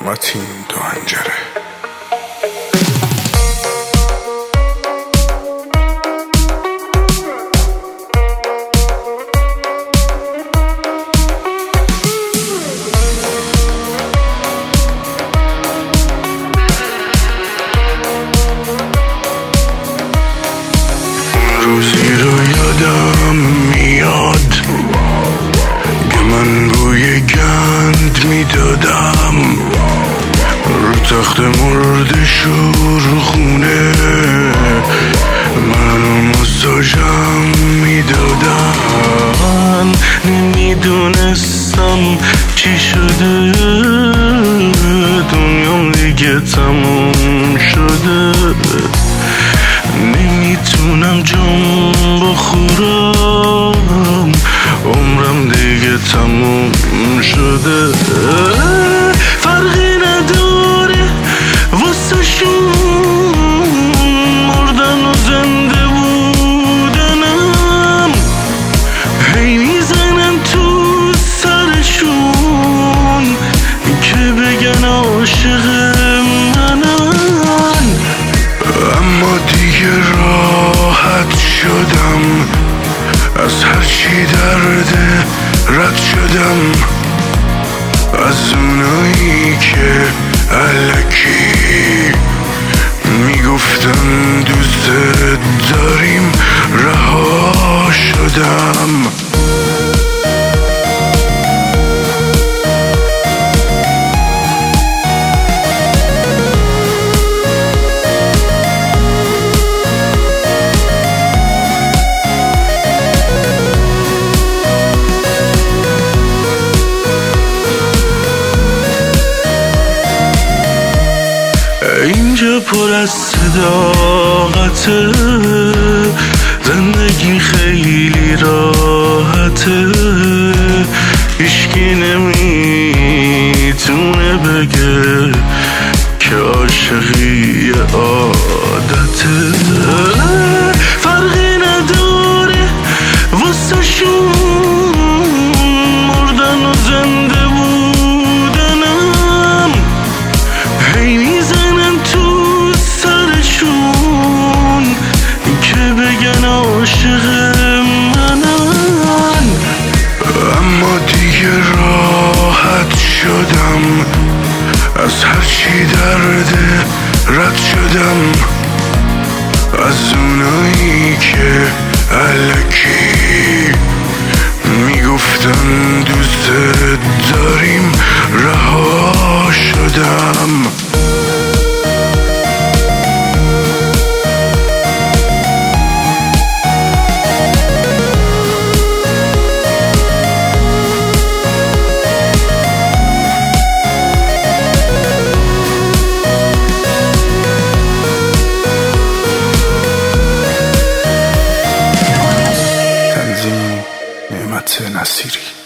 متین دو هنجره. روزی رو یادم میاد که من بوی گند میدادم رو تخت مرد شورخونه، منو ماساژم میدادن. نمیدونستم چی شده، دنیام دیگه تموم شده. نمیتونم جام بخورم، عمرم دیگه تموم شده. فرقی نداره واسه شون، مردن و زنده بودنم. هی میزنم تو سرشون که بگن عاشق منن، اما دیگه راحت شدم، از هرچی درده رد شدم. از اونایی که الکی میگفتن دوست داریم رها شدم. اینجا پر از صداقته، زندگی خیلی راحته. هیچکی نمیتونه بگه که عاشقی عادته. فرقی نداره واسه شون، مردن و زنده بودنم. هی میزنم تو سرشون که بگن عاشق منن، اما دیگه راحت شدم، از هرچی درده رد شدم. از اونایی که الکی میگفتن دوست داریم رها شدم. تنظیم نعمت نصیری.